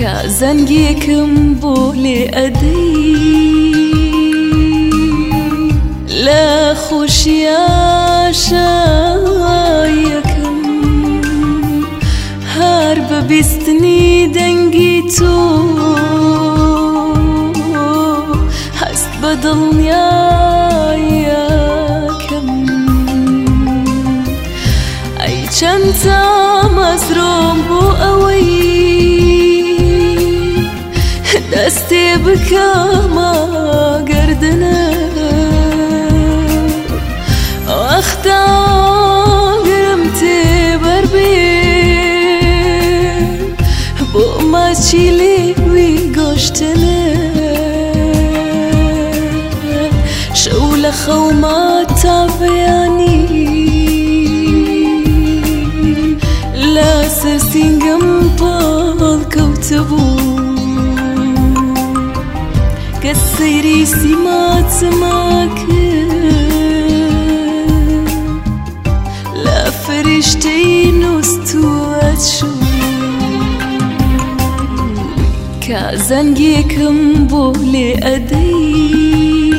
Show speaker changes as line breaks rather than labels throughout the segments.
زەنگێکم بۆ لێ ئەدەی لە خۆشیە شایەکەم هەر بە بیستنی دەنگی تۆ هەست بە دڵنیایەکەم ئەی چەند تامەزرۆم بۆ ئەوەی دەستێ بکەمە گەردنە وەختە گرم تێبەر بێ بۆ ماچی لێوی گۆشتنە شەو لە خەوما تا بەیانی لە سەر سینگەم پاڵکەوتەبوو کە سەیری سیماتما کرد لە فریشتەی نووستووەت شوو کە زەنگێکم بۆ لێ ئەدەی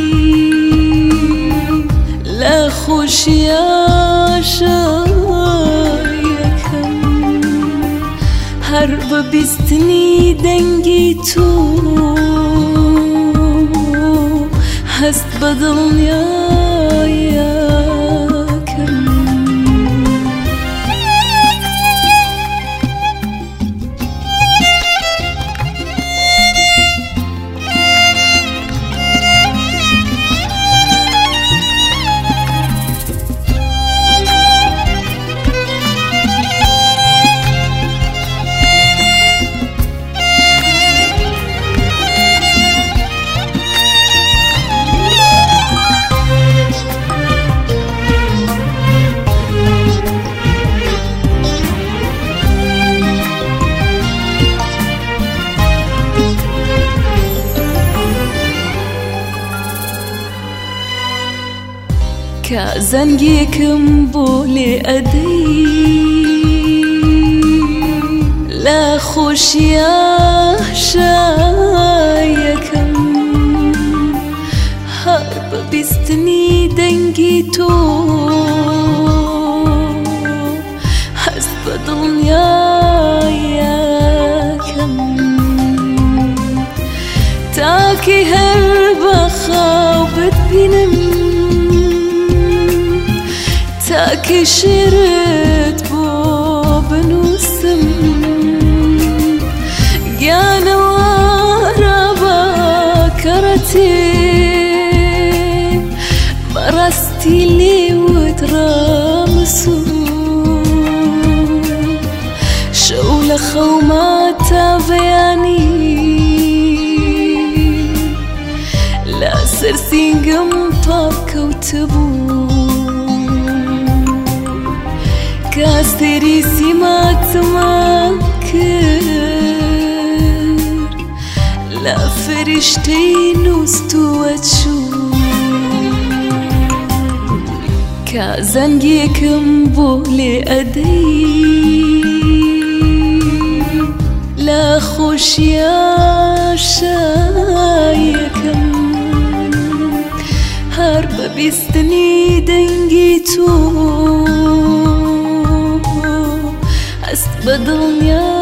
لە خۆشیە شایەکەم هەر بە بیستنی دەنگی تۆ هەست بە دڵنیایەکەم کە زەنگێکم بۆ لێ ئەدەی لە خۆشیە شایەکەم هەر بە بیستنی دەنگی تۆ هەست بە دڵنیایەکەم تاکە هەر بە خاو بتبینم تاکە شێرت بۆ بنووسم گیانەوارە بە کەڕەتێ بەڕاستی لێوت ڕامسوو شەو لە خەوما تا بەیانی لە سەر سینگەم پاڵکەوتەبوو کە سەیری سیماتما کرد لە فریشتەی نووستووەت شوو کە زەنگێکم بۆ لێ ئەدەی لە خۆشیە شایەکەم هەر بە بیستنی دەنگی تۆ هەست بە دڵنیا